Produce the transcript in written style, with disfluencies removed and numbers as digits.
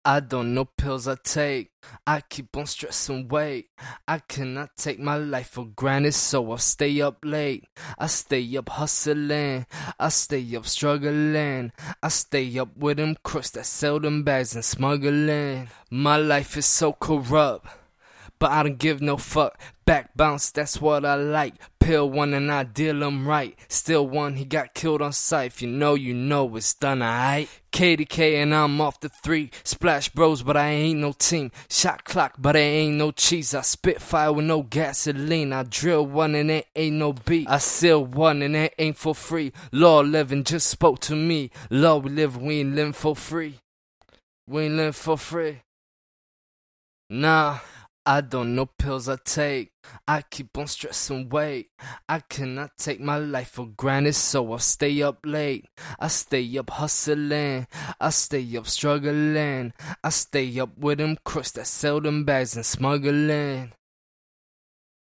I don't know pills I take. I keep on stressing weight. I cannot take my life for granted, so I stay up late. I stay up hustling. I stay up struggling. I stay up with them crooks that sell them bags and smuggling. My life is so corrupt, but I don't give no fuck. Back bounce, that's what I like. Pill one and I deal him right. Still one, he got killed on sight. If you know it's done, alright. KDK and I'm off the 3. Splash bros, but I ain't no team. Shot clock, but I ain't no cheese. I spit fire with no gasoline. I drill one and it ain't no beat. I seal one and it ain't for free. Law living just spoke to me. Law we live, we ain't living for free. We ain't living for free. Nah. I don't know pills I take. I keep on stressing weight. I cannot take my life for granted, so I stay up late. I stay up hustling. I stay up struggling. I stay up with them crooks that sell them bags and smuggling.